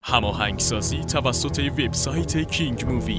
هماهنگسازی توسط وبسایت کینگ مووی.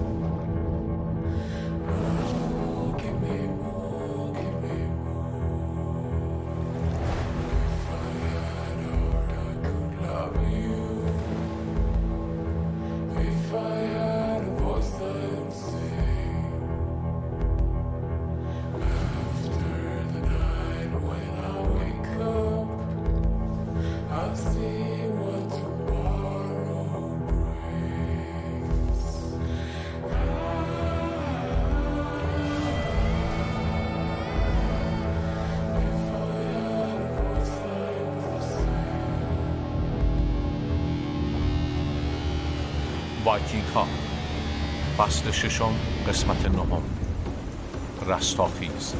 وایکینگ ها، فصل 6، قسمت 9، رستاخیز.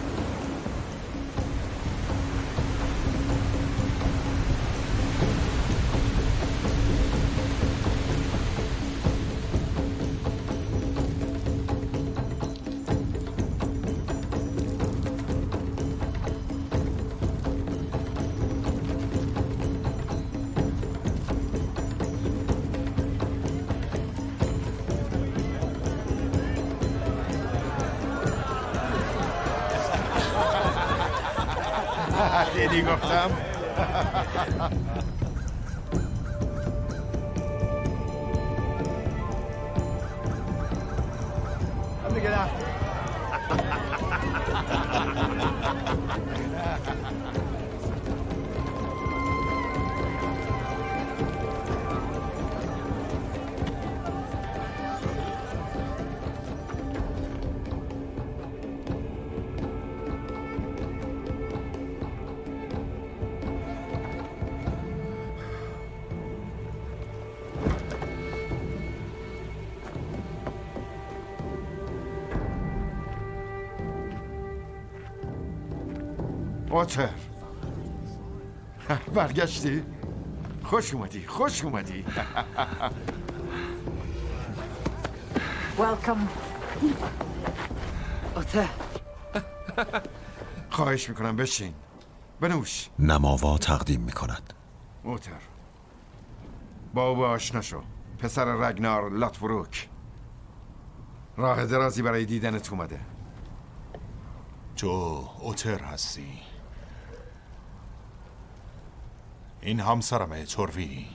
دیدی گفتم؟ هم دیگه نه. اوتر، برگشتی؟ خوش اومدی، خوش اومدی. Welcome. اوتر، خواهش میکنم بشین، بنوش. نماوا تقدیم میکند. اوتر، با او آشنا شو. پسر رگنار لاتبروک. راه درازی برای دیدنت اومده. تو اوتر هستی؟ این همسرمه توروی.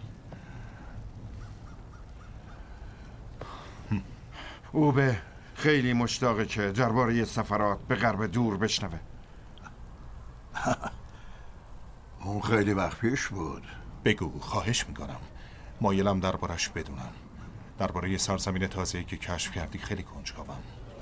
او به خیلی مشتاقه که درباره سفرات به غرب دور بشنوه. اون خیلی وقت پیش بود. بگو، خواهش میکنم. مایلم دربارش بدونم. درباره سرزمین تازه‌ای که کشف کردی خیلی کنجکاوم.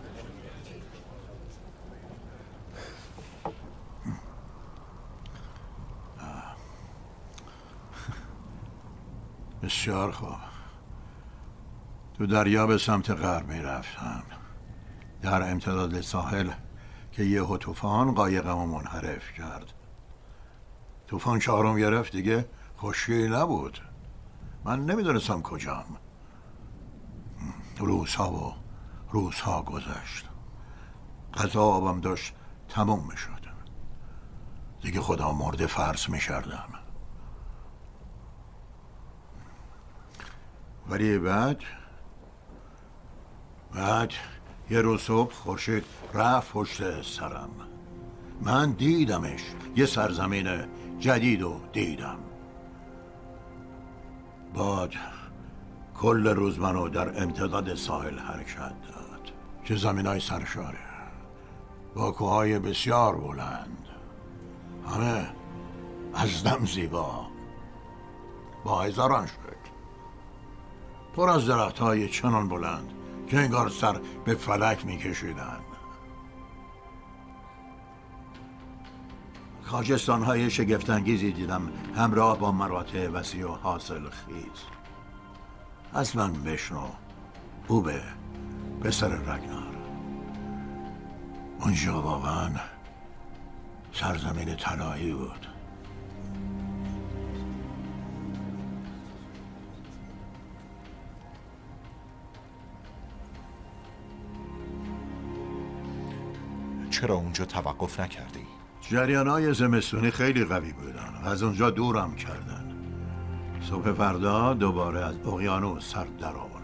بسیار خوب. تو دریا به سمت غرب می رفتم. در امتداد ساحل که یهو طوفان قایقمو منحرف کرد. طوفان چهارم گرفت، دیگه خشکی نبود. من نمیدونستم کجام. روزها گذشت. غذا آبم داشت تموم می شد. دیگه خدا مرده فرض می کردم. ولی بعد یه روز صبح خورشید رفت پشت سرم. من دیدمش. یه سرزمین جدید رو دیدم. باد کل روز منو در امتداد ساحل حرکت داد. چه زمینای سرشاره با کوههای بسیار بلند، همه از دم زیبا، با هزاران شکل، پر از درخت‌های چنان بلند که انگار سر به فلک می‌کشیدن. خاکستان‌های شگفت‌انگیزی دیدم همراه با مراتع وسیع و حاصل خیز. از من بشنو، او به پسر رگنار. اونجا واقعا سرزمین طلایی بود. چرا اونجا توقف نکردی؟ جریان‌های زمستونی خیلی قوی بودن. از اونجا دورم کردن. صبح فردا دوباره از اقیانوس سر در آوردم.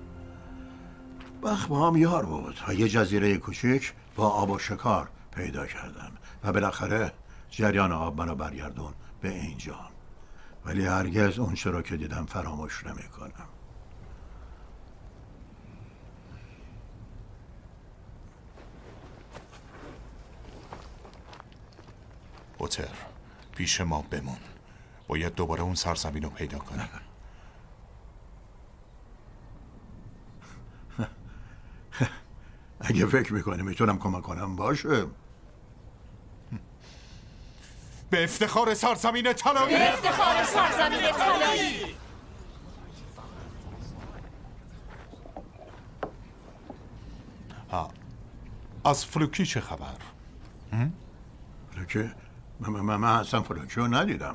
بخت با هم یار بود و یه جزیره کوچیک با آب و شکار پیدا کردم و بالاخره جریان آب منو برگردون به اینجا. ولی هرگز اون رو که دیدم فراموش نمی‌کنم. اوتر، پیش ما بمون. باید دوباره اون سرزمین رو پیدا کنیم. اگه فکر میکنی میتونم کمک کنم باشه. به افتخار سرزمین طلایی! به افتخار سرزمین طلایی! از فلوکی چه خبر؟ فلوکی؟ من اصلا فلوکی رو ندیدم.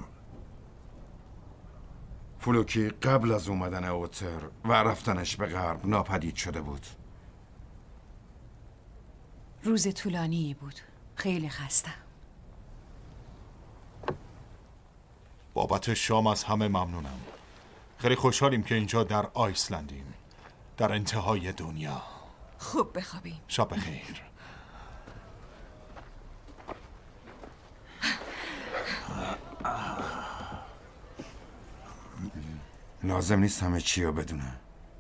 فلوکی قبل از اومدن اوتر و رفتنش به غرب ناپدید شده بود. روز طولانی بود. خیلی خستم. بابت شام از همه ممنونم. خیلی خوشحالیم که اینجا در آیسلندیم، در انتهای دنیا. خوب بخوابیم. شب بخیر. لازم نیست همه چی رو بدونم.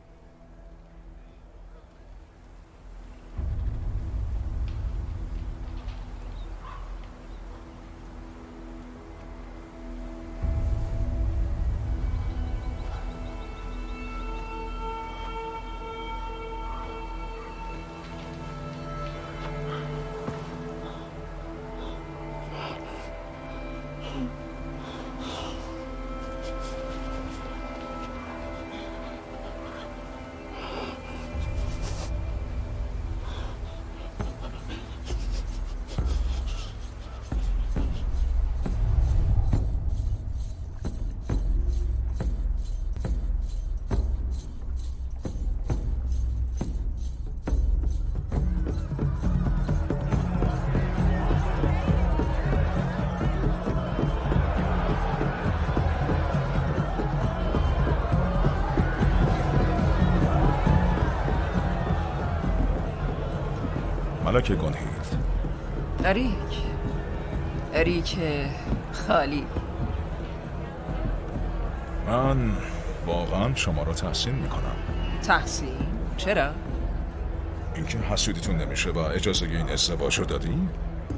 ملکه گونهیلد. اریک خالی. من واقعا شما را تحسین میکنم. تحسین؟ چرا؟ اینکه حسودیتون نمیشه و اجازه این ازدواج رو دادی؟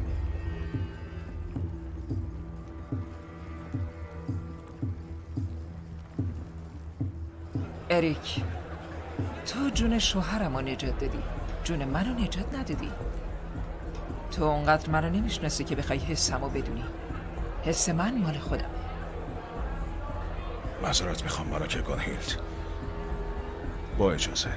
اریک، تو جون شوهرم رو نجات دادی، جون منو نجات ندادی. تو اونقدر منو نمیشناسی که بخوای حسمو بدونی. حس من مال خودمه. معذرت میخوام ملکه گونهیلد. با اجازه.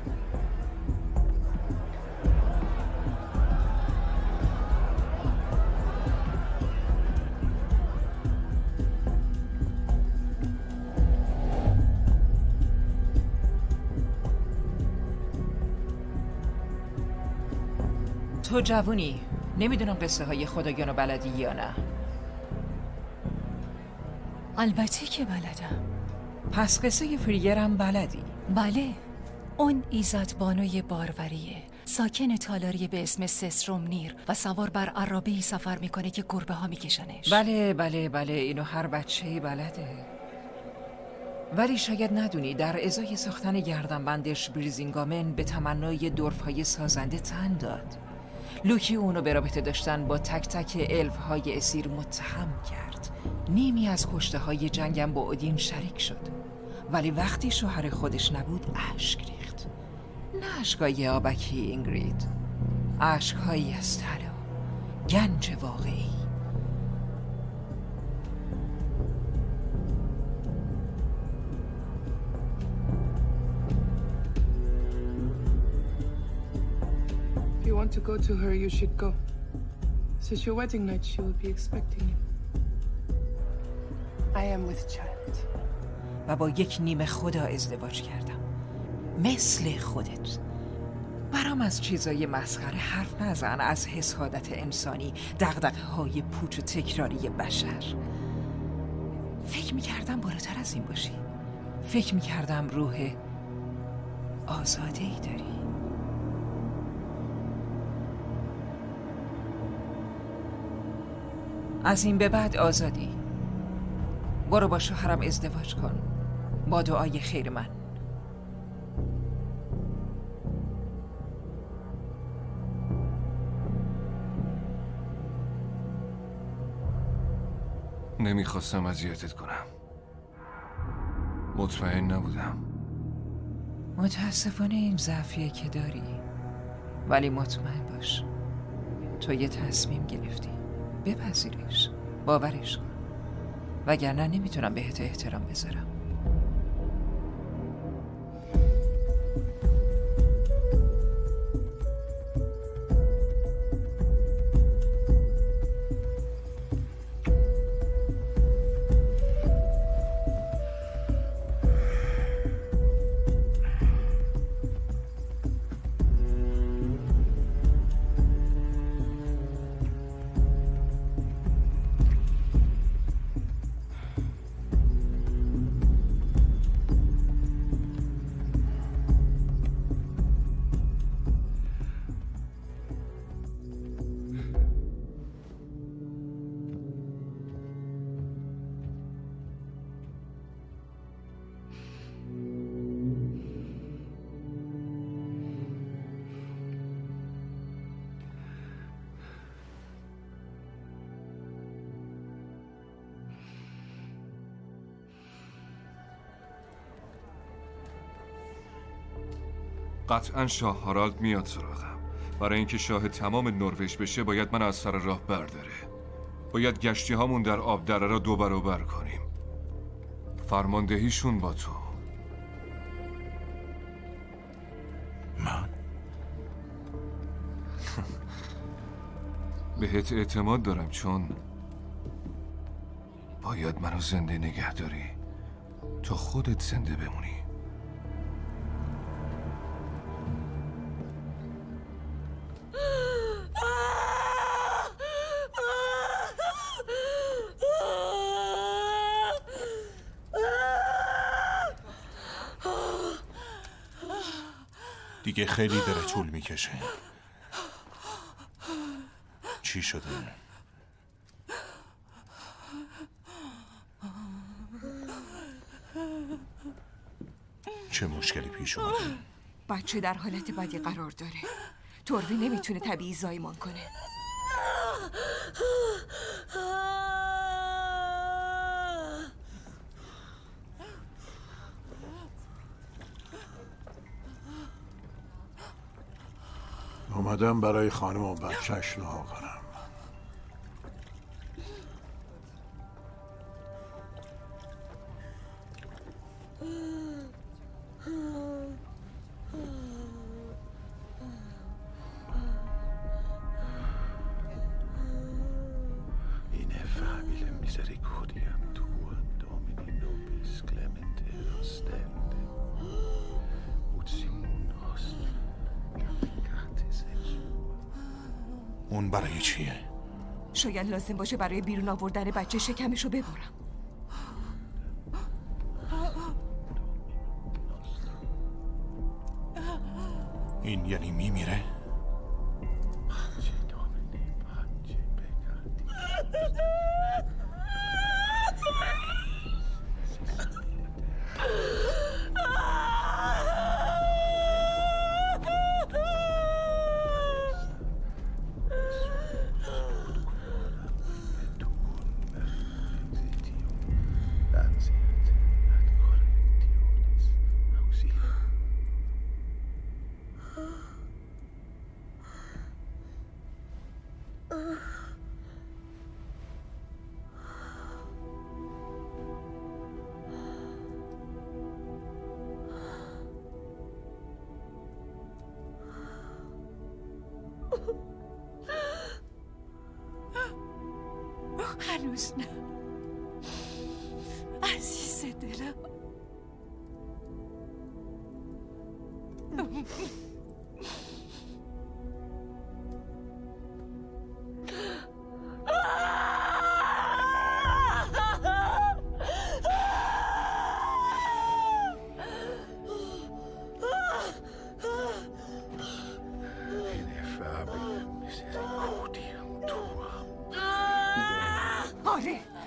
تو جوونی، نمیدونم قصه های خدایانو بلدی یا نه. البته که بلدم. پس قصه فریگرم بلدی؟ بله، اون ایزدبانوی باروریه، ساکن تالاری به اسم سسرومنیر و سوار بر عرابه‌ای سفر میکنه که گربه ها میکشنش. بله اینو هر بچه‌ای بلده. ولی شاید ندونی در ازای ساختن گردنبندش بریزینگامن به تمنای دورف‌های سازنده تن داد. لوکی اونو به رابطه داشتن با تک تک الف‌های اسیر متهم کرد. نیمی از کشته های جنگم با اودین شریک شد. ولی وقتی شوهر خودش نبود اشک ریخت. نه اشکای آبکی اینگرید، اشکهایی از طلا، گنج واقعی. If you want to go to her, you should go. Since your wedding night, she will be expecting you. I am with child. و با یک نیمه خدا ازدواج کردم، مثل خودت. برام از چیزای مسخره حرف نزن، از حسادت انسانی، دغدغه‌های پوچ و تکراری بشر. فکر میکردم بالاتر از این باشی. فکر میکردم روح آزاده ای داری. از این به بعد آزادی. برو با شوهرم ازدواج کن با دعای خیر من. نمیخواستم اذیتت کنم. مطمئن نبودم. متاسفانه این ضعفیه که داری، ولی مطمئن باش تو یه تصمیم گرفتی. بپذیرش، باورش کن، وگرنه نمیتونم بهت احترام بذارم. قطعا شاه هارالد میاد سراغم. برای اینکه شاه تمام نروژ بشه باید من از سر راه برداره. باید گشتی هامون در آب دره را 2 برابر کنیم. فرماندهیشون با تو. من؟ بهت اعتماد دارم چون باید منو زنده نگه داری تا خودت زنده بمونی. دیگه خیلی داره طول میکشه. چی شده؟ چه مشکلی پیش اومده؟ بچه در حالت بدی قرار داره. توروی نمیتونه طبیعی زایمان کنه. اومدم برای خانم و بچهش دعا کنم. اون برای چیه؟ شاید لازم باشه برای بیرون آوردن بچه شکمشو ببرم. این یعنی میمیره؟ هنوز نه عزیز دلم.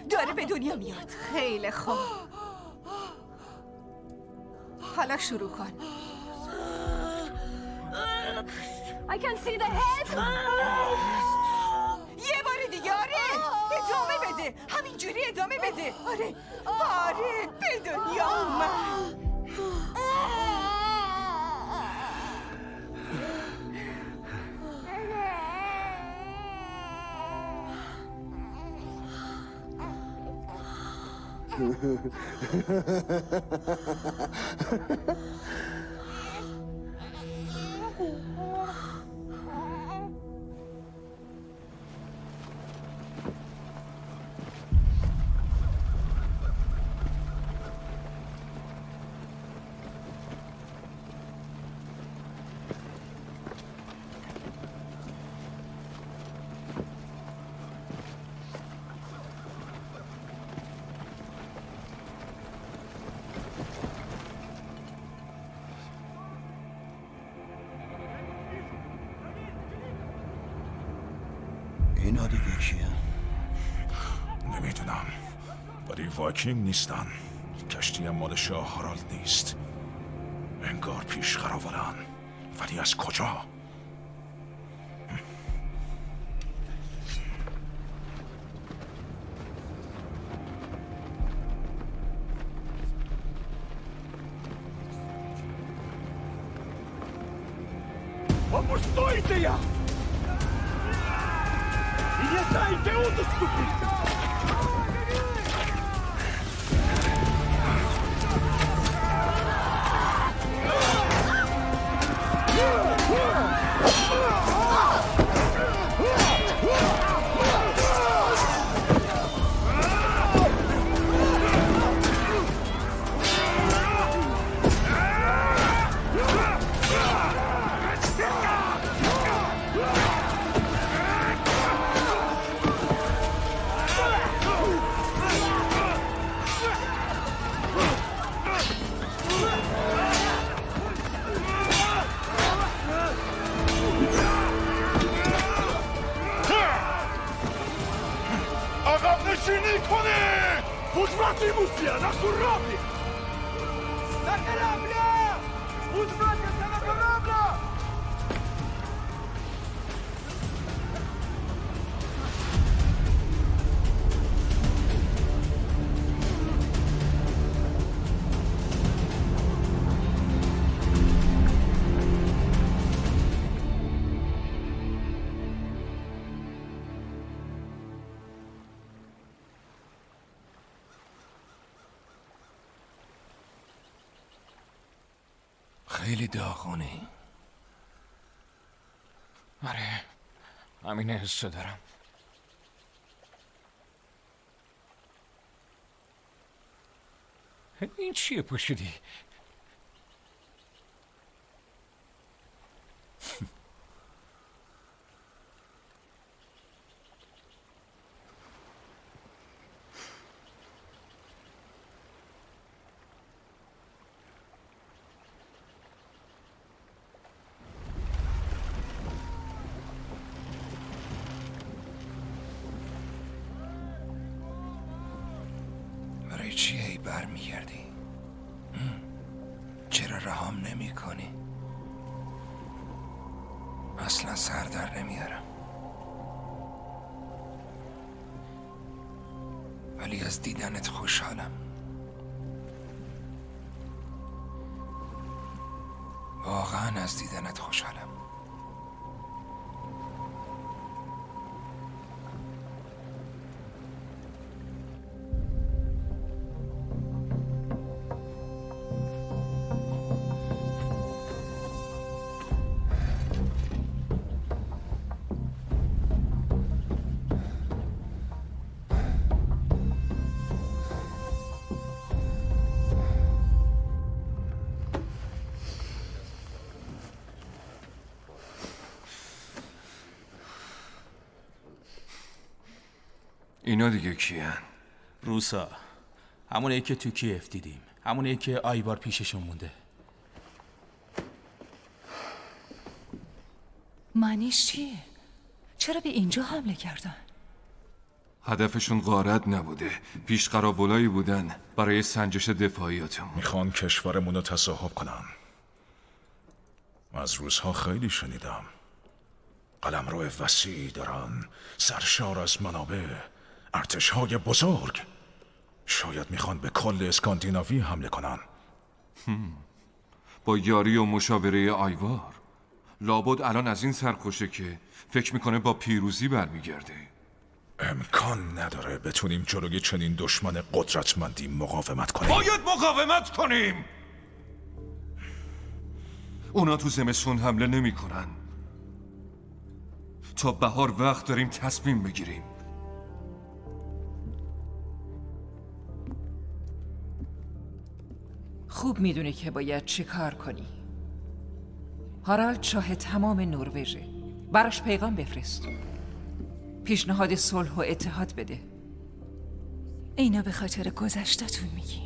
داره به دنیا میاد. خیلی خوب. حالا شروع کن. I can see the head. یه بار دیگه. آره ادامه بده. همینجوری ادامه بده. آره به دنیا اومد. اینا دیگه کیه؟ نمیدونم، ولی وایکینگ نیستن. کشتی هم مال شاه هارالد نیست. انگار پیش قراولن، ولی از کجا؟ Опустойте я! И не дайте удоступить! نشینی کنه! Uzmati Musia, na korabli! Na korabla! Uzmati se na korabla! خیلی داغونی. آره همین حسو دارم. این چیه پوشیدی؟ برای چی هی برمیگردی؟ چرا رهام نمی کنی؟ اصلا سر در نمیارم، ولی از دیدنت خوشحالم. واقعا از دیدنت خوشحالم. اینا دیگه کیان؟ روسا، همونه که تو کیف دیدیم، همونه که آیوار پیششون مونده. معنیش چیه؟ چرا به اینجا حمله کردن؟ هدفشون غارت نبوده، پیش قراولایی بودن برای سنجش دفاعیاتمون. میخوان کشورمون رو تصاحب کنن. از روزها خیلی شنیدم. قلمرو وسیع دارن، سرشار از منابع، ارتش‌های بزرگ. شاید میخوان به کل اسکاندیناوی حمله کنن. با یاری و مشاوره آیوار لابد الان از این سرخوشه که فکر میکنه با پیروزی برمیگرده. امکان نداره بتونیم جلوی چنین دشمن قدرتمندی مقاومت کنیم. باید مقاومت کنیم. اونا تو زمستون حمله نمی کنن. تا بهار وقت داریم تصمیم بگیریم. خوب میدونی که باید چی کار کنی. هارالد شاه تمام نروژه. براش پیغام بفرست. پیشنهاد صلح و اتحاد بده. اینا به خاطر گذشتتون میگی؟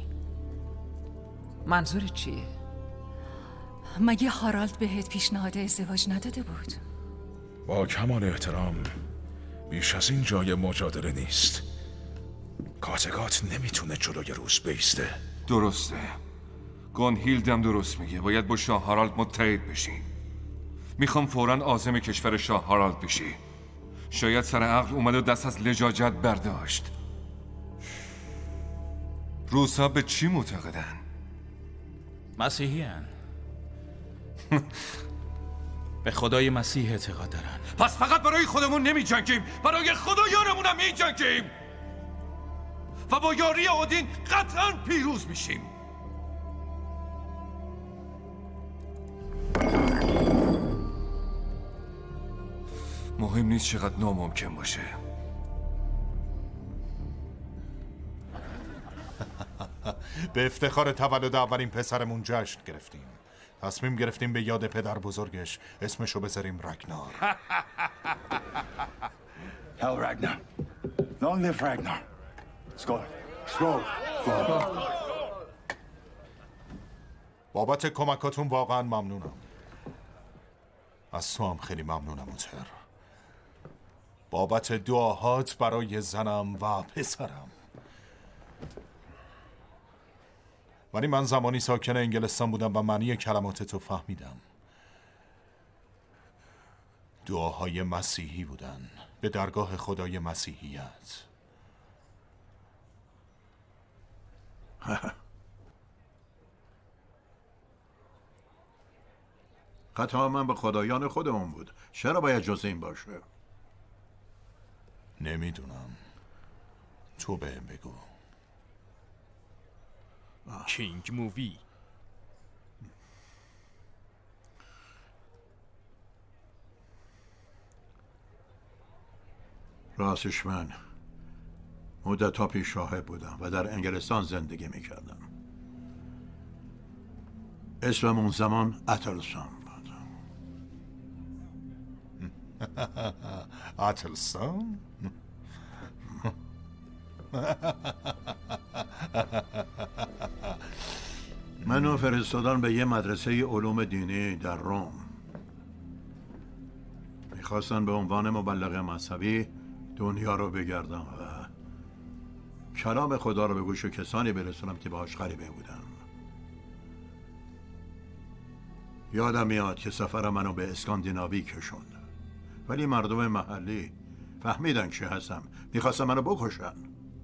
منظور چیه؟ مگه هارالد بهت پیشنهاد ازدواج نداده بود؟ با کمال احترام، بیش از این جای مجادله نیست. کاتگات نمیتونه جلوی روس بیسته. درسته. گونهیلدم درست میگه. باید با شاه هارالد متحد بشیم. میخوام فوراً عازم کشور شاه هارالد بشی. شاید سر عقل اومد و دست از لجاجت برداشت. روسا به چی معتقدن؟ مسیحی هن. به خدای مسیح اعتقاد دارن. پس فقط برای خودمون نمی جنگیم، برای خدایانمون هم می جنگیم و با یاری اودین قطعاً پیروز میشیم. مهم نیست چقدر ناممکن باشه. به افتخار تولد اولین پسرمون جشن گرفتیم. تصمیم گرفتیم به یاد پدر بزرگش اسمشو بذاریم رگنار. Hell Ragnar. Long live Ragnar. Skål. Skål. بابت کمکاتون واقعا ممنونم. از تو هم خیلی ممنونم اوتر. بابت دعاهات برای زنم و پسرم. ولی من زمانی ساکن انگلستان بودم و معنی کلمات تو فهمیدم. دعاهای مسیحی بودن به درگاه خدای مسیحیت. خطا من به خدایان خودمون بود. چرا باید جز این باشه؟ نمیدونم. تو بهم بگو. کینگ مووی. راستش من مدت‌ها پیش راهب بودم و در انگلستان زندگی میکردم. اسمم اون زمان اتلسان بود. اتلسان؟ منو فرستادن به یه مدرسه علوم دینی در روم. میخواستن به عنوان مبلغ مذهبی دنیا رو بگردم و کلام خدا رو به گوش کسانی برسونم که باهاش غریبه بودن. یادم میاد که سفر منو به اسکاندیناوی کشوند، ولی مردم محلی فهمیدن چی هستم، میخواستن منو بکشن.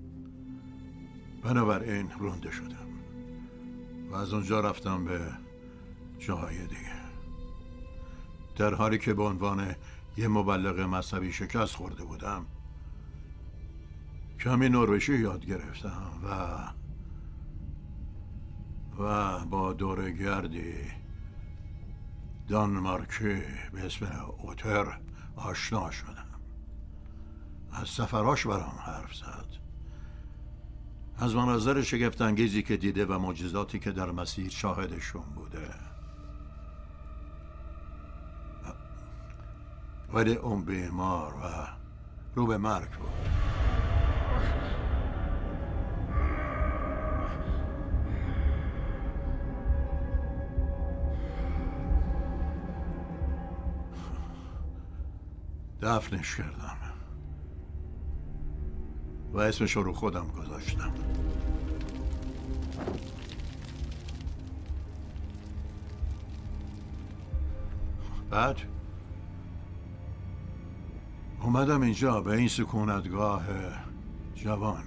بنابراین رونده شدم و از اونجا رفتم به جاهای دیگه، در حالی که به عنوان یه مبلغ مذهبی شکست خورده بودم. کمی نروژی یاد گرفتم و با دورگردی دانمارکی به اسم اوتر آشنا شدم. از سفراش برام حرف زد، از مناظر شگفت‌انگیزی که دیده و معجزاتی که در مسیر شاهدشون بوده. ولی اون بیمار و رو به مرگ بود. دفنش کردم. و اسمش رو خودم گذاشتم. بعد اومدم اینجا به این سکونتگاه جوان.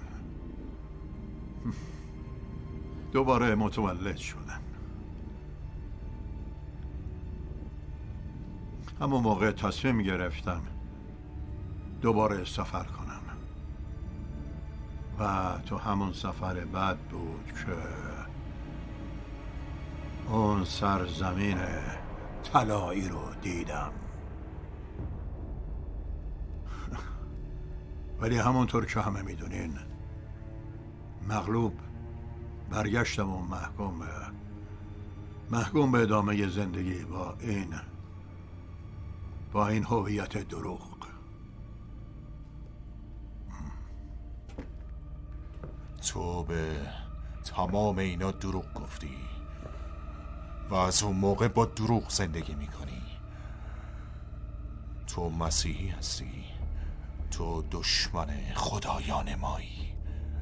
دوباره متولد شدم. همون موقع تصمیم گرفتم دوباره سفر کنم و تو همون سفر بعد بود که اون سرزمین طلایی رو دیدم. ولی همونطور که همه میدونین مغلوب برگشتم و محکوم به ادامه زندگی با این هویت دروغ. تو به تمام اینا دروغ گفتی و از اون موقع با دروغ زندگی میکنی. تو مسیحی هستی، تو دشمن خدایان مایی،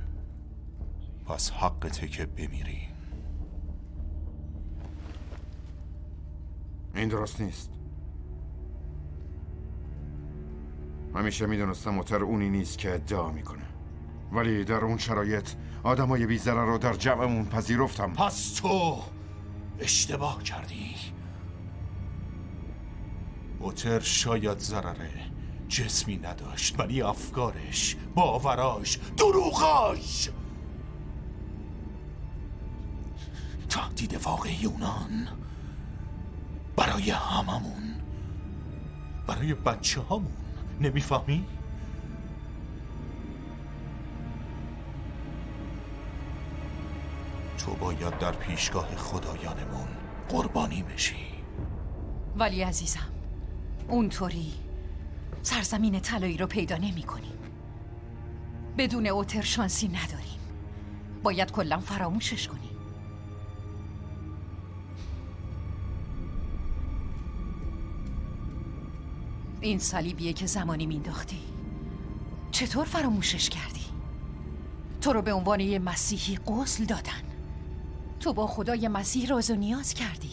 پس حقته که بمیری. این درست نیست. همیشه میدونستم اوتر اونی نیست که ادعا میکنه، ولی در اون شرایط آدمای بی‌ضرر رو در جمعمون پذیرفتم. پس تو اشتباه کردی. اوتر شاید ضرر جسمی نداشت، ولی افکارش، باوراش، دروغاش تهدید واقعی یونان برای هممون، برای بچه همون. نمیفهمی؟ تو باید در پیشگاه خدایانمون قربانی بشی. ولی عزیزم اونطوری سرزمین طلایی رو پیدا نمی کنیم. بدون اوتر شانسی نداریم. باید کلاً فراموشش کنیم. این صلیبیه که زمانی مینداختی چطور فراموشش کردی؟ تو رو به عنوان یه مسیحی غسل دادن. تو با خدای مسیح راز و نیاز کردی.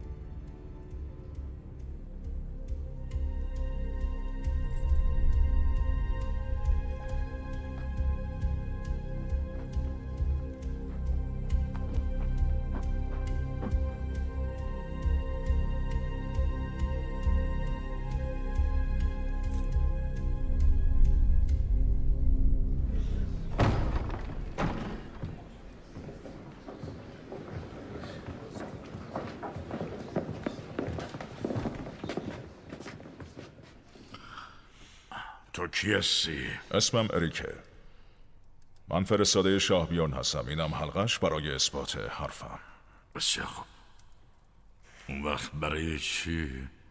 تو کی هستی؟ اسمم اریکه. من فرستاده شاه بیورن هستم. اینم حلقش برای اثبات حرفم. بسیار خوب. اون وقت برای چی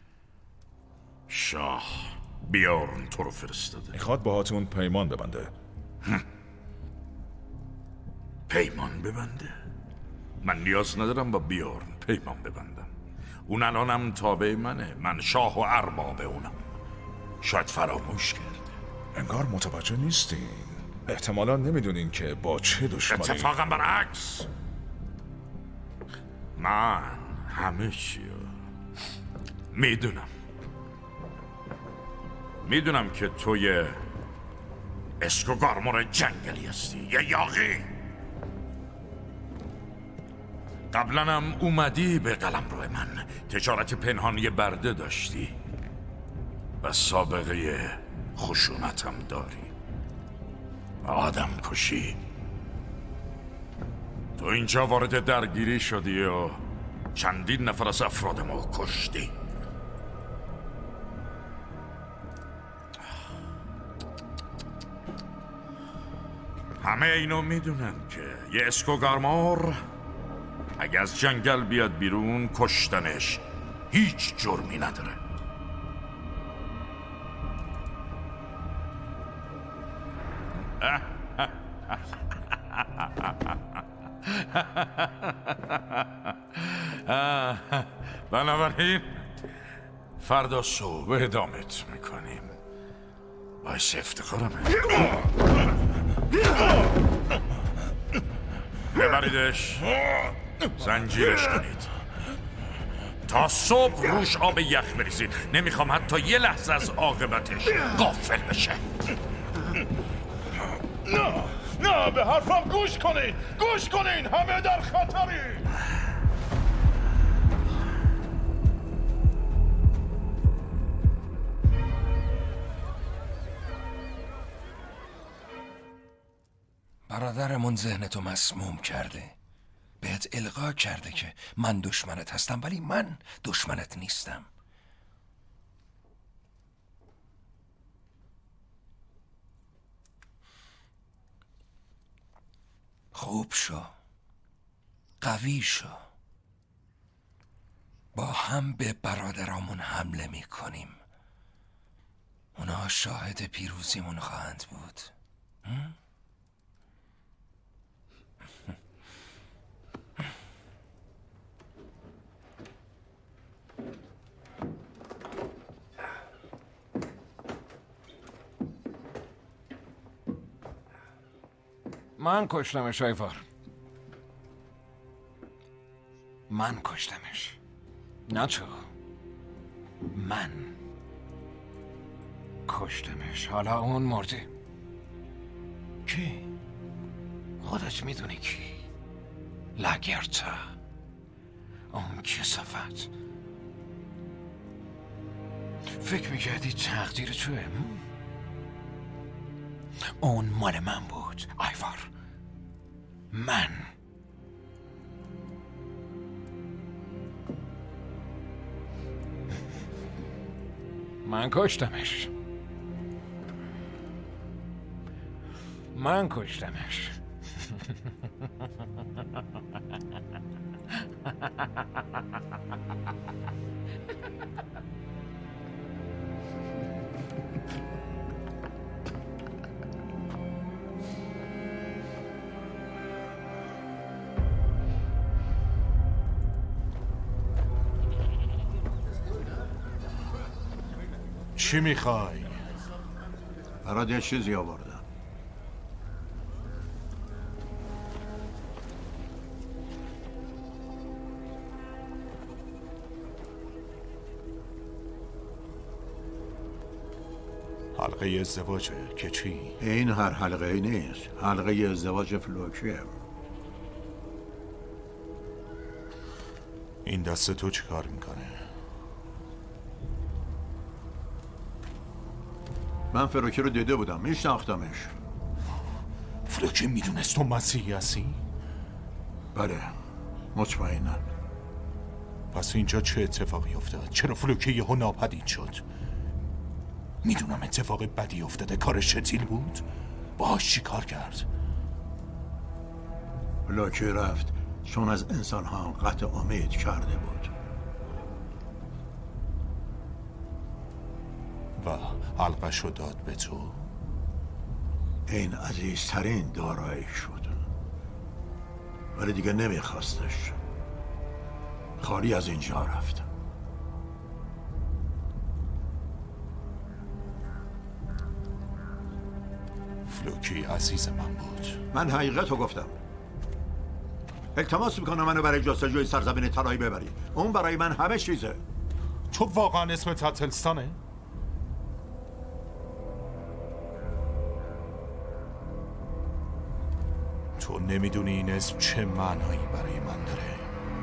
شاه بیورن تو رو فرستاده؟ میخواد باهاتون پیمان ببنده. پیمان ببنده؟ من نیاز ندارم با بیورن پیمان ببندم. اون الانم تابع منه. من شاه و ارباب اونم. شاید فراموش کرده. انگار متوجه نیستین. احتمالا نمیدونین که با چه دشمنی. اتفاقا برعکس. من همه چی میدونم که توی اسکوگارمور جنگلی هستی، یه یاغی. قبلا هم اومدی به قلمرو من، تجارت پنهانی برده داشتی و سابقه خشونتم داری. آدم کشی. تو اینجا وارد درگیری شدی و چندین نفر از افراد ما کشتی. همه اینو میدونن که یه اسکوگارمور اگه از جنگل بیاد بیرون کشتنش هیچ جرمی نداره. بنابراین فردا صبح ادامت میکنیم. باعث افتخارمه. ببریدش، زنجیرش کنید تا صبح روش آب یخ بریزید. نمیخوام حتی یه لحظه از عاقبتش غافل بشه. نه به حرفم گوش کنین، گوش کنین، همه در خطری. برادرمون ذهنتو مسموم کرده، بهت القا کرده که من دشمنت هستم، ولی من دشمنت نیستم. خوب شو، قوی شو، با هم به برادرامون حمله میکنیم. اونا شاهد پیروزیمون خواهند بود. من کشتمش ایوار، من کشتمش، نه تو. من کشتمش، حالا اون مرده. کی؟ خودت میدونی کی؟ لاگرتا، اون کثافت. فکر میکردی تقدیر توه؟ اون مال من بود ایوار، من کشتمش، من کشتمش. چی میخوای؟ برات یه چیزی آوردم. حلقه ازدواجه که چی؟ این هر حلقه ای نیست، حلقه ازدواج فلوکیه. این دست تو چی کار میکنه؟ من فلوکی رو دیده بودم، میشناختمش. فلوکی میدونست تو مسیحی هستی؟ بله، مطمئناً. پس اینجا چه اتفاقی افتاد؟ چرا فلوکی یهو ناپدید شد؟ میدونم اتفاق بدی افتاده، کار شتیل بود؟ باهاش چی کار کرد؟ فلوکی رفت چون از انسان ها قطع امید کرده بود و حلقش رو داد به تو؟ این عزیزترین دارایی شد، ولی دیگه نمیخواستش. خالی از اینجا رفت. فلوکی عزیز من بود. من حقیقت رو گفتم. التماس میکنم منو برای جستجوی سرزمین طلایی ببری. اون برای من همه چیزه. تو واقعا اسم تاتلستانه؟ تو نمیدونی این اسم چه معنایی برای من داره.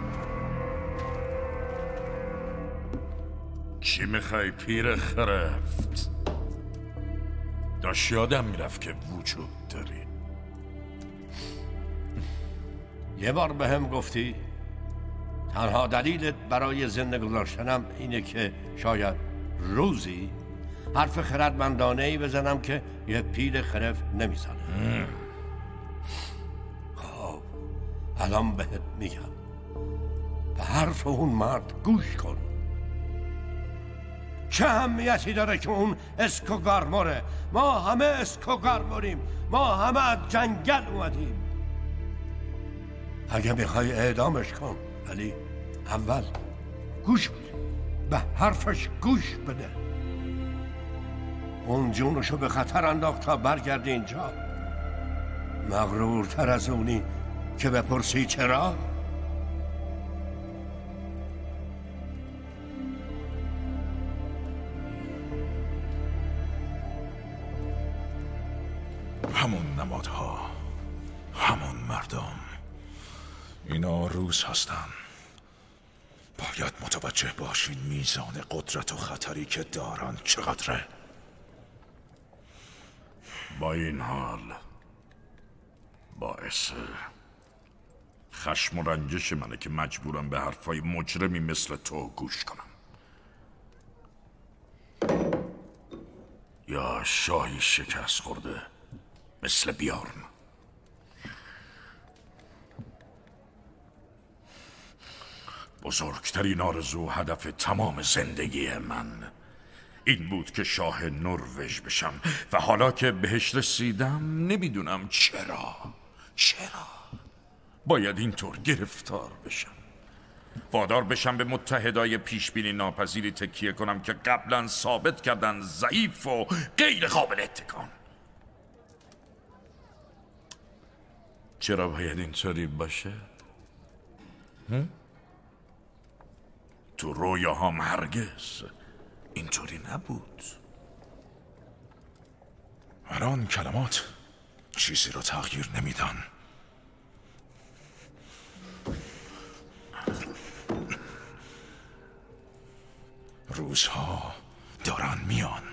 چی میخوای پیر خرفت؟ داشت یادم میرفت که وجود داری. یه بار به هم گفتی تنها دلیلت برای زنده گذاشتنم اینه که شاید روزی حرف خردمندانه ای بزنم که یه پیل خرف نمیزنه. خب الان بهت میگم به حرف اون مرد گوش کن. چه اهمیتی داره که اون اسکوگارموره؟ ما همه اسکوگارموریم، ما همه از جنگل اومدیم. اگه میخوای اعدامش کن، ولی اول گوش بده، به حرفش گوش بده. اون جونشو به خطر انداخت تا برگرده اینجا. مغرورتر از اونی که بپرسی چرا؟ همون نمادها، همون مردم، اینا روز هستن. باید متوجه باشین میزان قدرت و خطری که دارن چقدره. با این حال باعث خشم و رنجش منه که مجبورم به حرفای مجرمی مثل تو گوش کنم. یا شاهی شکست خورده مثل بیارن. بزرگترین آرزو و هدف تمام زندگی من این بود که شاه نروژ بشم و حالا که بهش رسیدم نمیدونم چرا باید اینطور گرفتار بشم، وادار بشم به متحدای پیشبینی ناپذیری تکیه کنم که قبلا ثابت کردن ضعیف و غیر قابل اتکان. چرا باید اینطوری باشه؟ تو رویاهام هرگز اینطوری نبود. آن کلمات چیزی رو تغییر نمیدن. روزها دارن میان.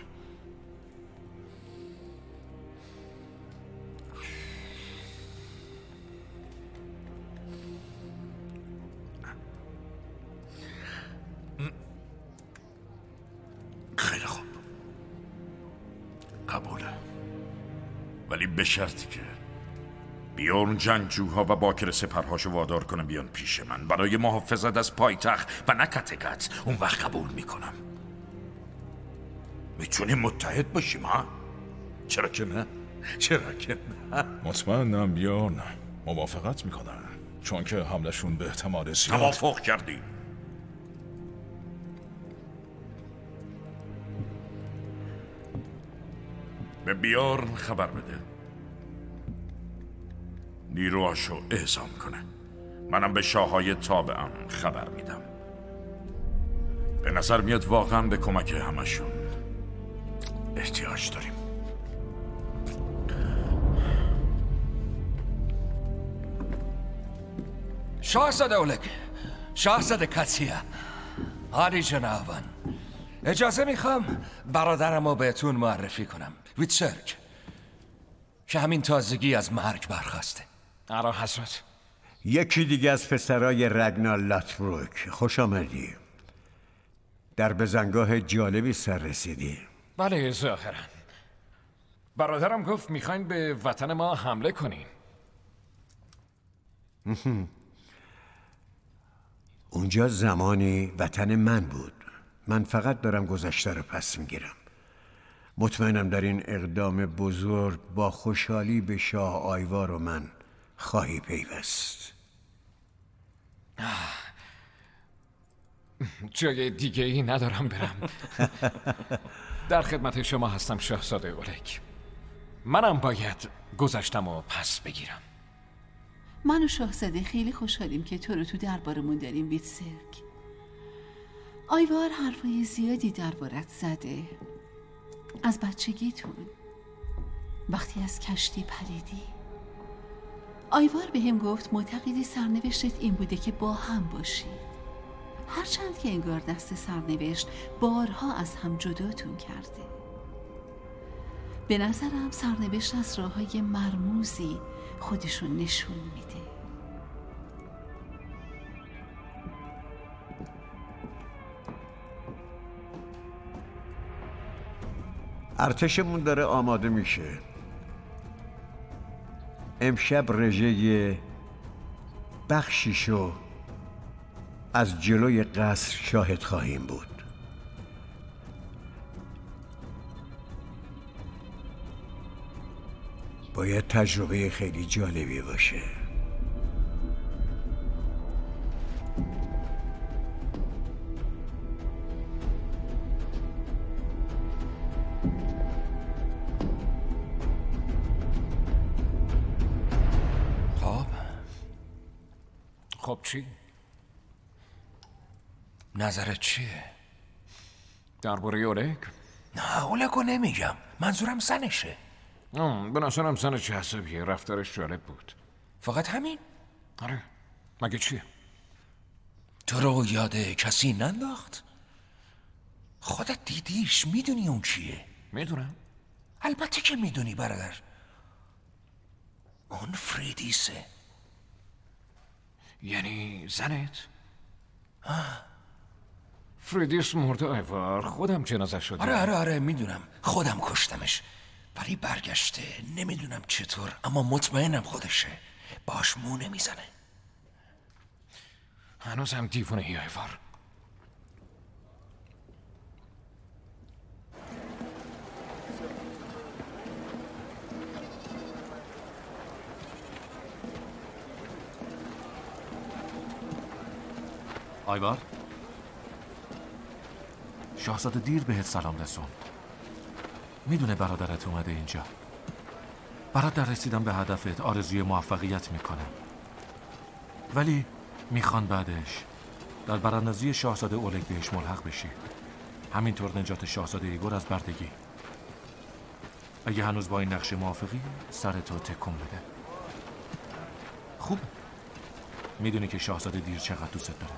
خیلی خوب، قبوله، ولی به شرطی که بیارن جنگجوها و باکر سپرهاشو وادار کنم بیان پیش من برای محافظت از پایتخت و نه کتگت. اون وقت قبول میکنم. میتونیم متحد باشیم ها؟ چرا که نه؟ مطمئنم بیارن موافقت میکنن، چون که حملشون به احتمال زیاد توافق کردیم. به بیارن خبر بده نیروهاشو اعزام کنه. منم به شاههای تابعم خبر میدم. به نظر میاد واقعا به کمک همشون احتیاج داریم. شاهزاده اولگ، شاهزاده کاتیا، عالی جنابان، اجازه میخوام برادرم رو بهتون معرفی کنم، ویتسرک، که همین تازگی از مرگ برخاسته. آرا حضرت. یکی دیگه از پسرای رگنار لاتبروک. خوش آمدی. در بزنگاه جالبی سر رسیدی. بله ظاهرا. برادرم گفت میخواین به وطن ما حمله کنین. اونجا زمانی وطن من بود. من فقط دارم گذشته رو پس میگیرم. مطمئنم در این اقدام بزرگ با خوشحالی به شاه آیوار و من خواهی پیوست. جای دیگه ای ندارم برم. در خدمت شما هستم شاهزاده اولگ. منم باید گذشتم و پس بگیرم. من و شاهزاده خیلی خوشحالیم که تو رو تو دربارمون داریم ویتسرک. آیوار حرفای زیادی دربارت زده. از بچگیتون، وقتی از کشتی پریدی. آیوار به هم گفت معتقدی سرنوشتت این بوده که با هم باشید، هرچند که انگار دست سرنوشت بارها از هم جداتون کرده. به نظرم سرنوشت از راههای مرموزی خودشون نشون میده. ارتشمون داره آماده میشه. امشب رژه بخشیشو از جلوی قصر شاهد خواهیم بود. باید تجربه خیلی جالبی باشه. چی؟ نظرت چیه؟ درباره اولگ؟ نه اولگو نمیگم، منظورم زنشه. به نظرم زن جذابیه، رفتارش جالب بود. فقط همین؟ آره، مگه چیه؟ تو رو یاد کسی ننداخت؟ خودت دیدیش، میدونی اون کیه؟ میدونم. البته که میدونی برادر، اون فریدیسه. یعنی زنت؟ فریدیس مرده ایوار، خودم جنازه شده. آره میدونم، خودم کشتمش، ولی برگشته، نمیدونم چطور، اما مطمئنم خودشه. باش مو نمیزنه. هنوزم دیوونه ای ایوار. آیوار، شاهزاده دیر بهت سلام رسوند. میدونه برادرت اومده اینجا. برات در رسیدن به هدفت آرزوی موفقیت میکنه، ولی میخوان بعدش در براندازی شاهزاده اولگ بهش ملحق بشی. همینطور نجات شاهزاده ایگور از بردگی. اگه هنوز با این نقشه موافقی، سرتو تکون بده. خوب، میدونی که شاهزاده دیر چقدر دوست داره.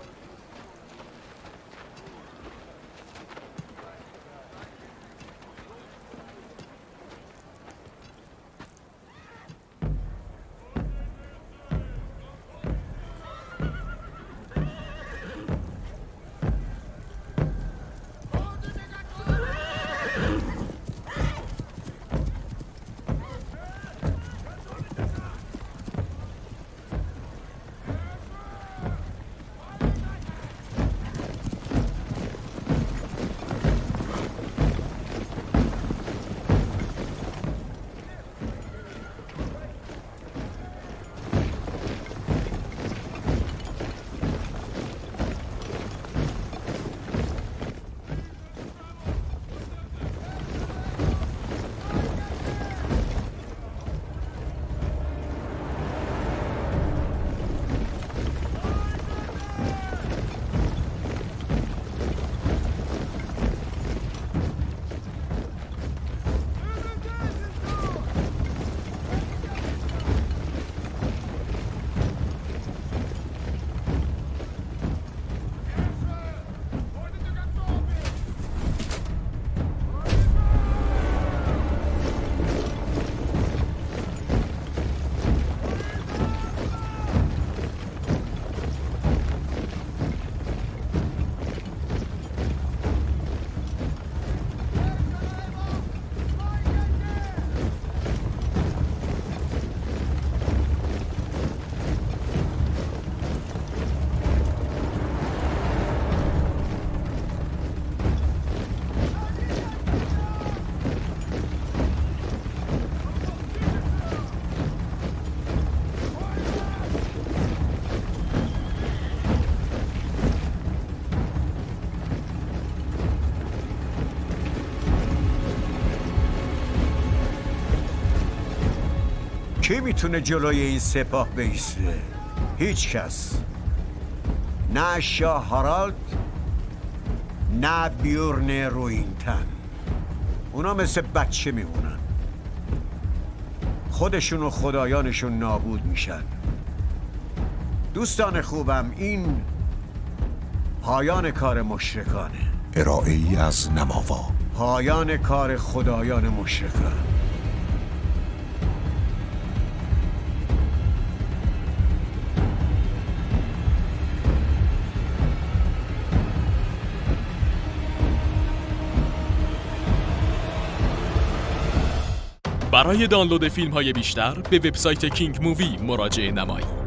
کی میتونه جلوی این سپاه بیسته؟ هیچ کس. نه شاه هارالد، نه بیورن روینتن. اونا مثل بچه میمونن، خودشون و خدایانشون نابود میشن. دوستان خوبم، این پایان کار مشرکانه. ارائه ای از نماوا. پایان کار خدایان مشرکان. برای دانلود فیلم‌های بیشتر به وبسایت کینگ مووی مراجعه نمایید.